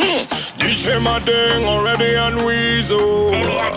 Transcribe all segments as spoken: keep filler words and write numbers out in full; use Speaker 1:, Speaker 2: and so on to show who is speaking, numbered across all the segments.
Speaker 1: D J Madeng already on Weasel.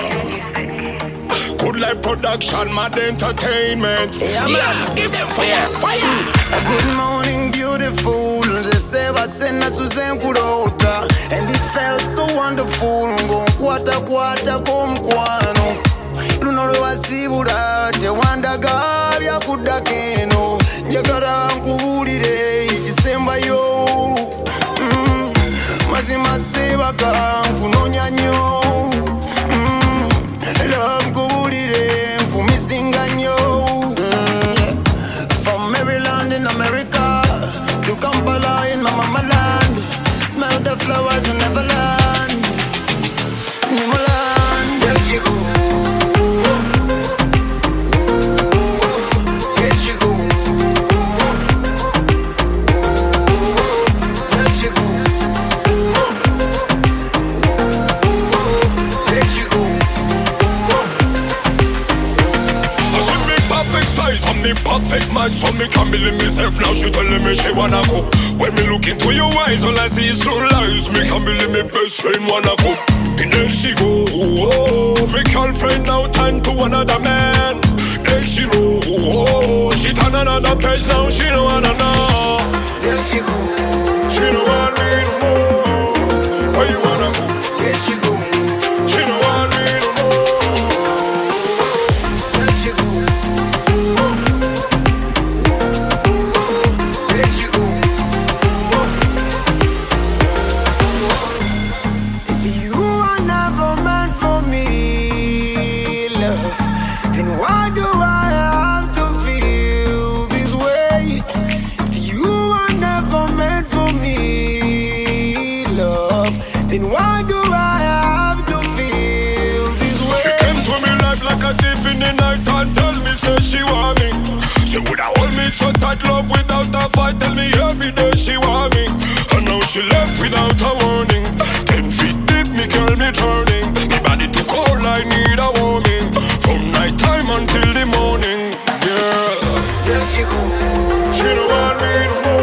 Speaker 1: Good life production, mad entertainment.
Speaker 2: Yeah, man.
Speaker 1: Yeah, give them fire, fire.
Speaker 2: Good morning, beautiful. The Seva Sena Susan Kurota. And it felt so wonderful. Go kwata kwata komkwano. Lunolo wasibura. Te wanda gabya kudakeno. Njagara nkubulire. Chisemba yo. Mm. Mazima sebaka. Kunonya nyo. Mm. Love nkubulire. Mfumisinga nyo. From Maryland in America to Kampala in my mama land. Smell the flowers in Neverland. Neverland. Where she go? Where she go? Where she go? Where she go?
Speaker 1: I should be perfect size, I'm the perfect match. So me can't believe myself now, she telling me she wanna go. When me look into your eyes, all I see is true lies. Me can't believe me best friend wanna go. And then she go, oh, me girlfriend now turn to another man. Then she roll, oh, she turn another page now, she don't wanna know.
Speaker 2: Where she go?
Speaker 1: She don't want me no more. Where you wanna go?
Speaker 2: Where she go?
Speaker 1: She don't want me no more.
Speaker 2: Where she go? Where she go? If you are never meant for me, love, then why do I have to feel this way? If you are never meant for me, love, then why do I have to feel this
Speaker 1: She
Speaker 2: way?
Speaker 1: came to me life like a thief in the night and tell me say she want me. She woulda hold me so tight, love without a fight. Tell me every day she want me, and now she left without a warning. Ten feet deep, me girl me turning. Me body too cold, I need a warming. From night time until the morning, yeah.
Speaker 2: Where she go?
Speaker 1: She don't want me no more.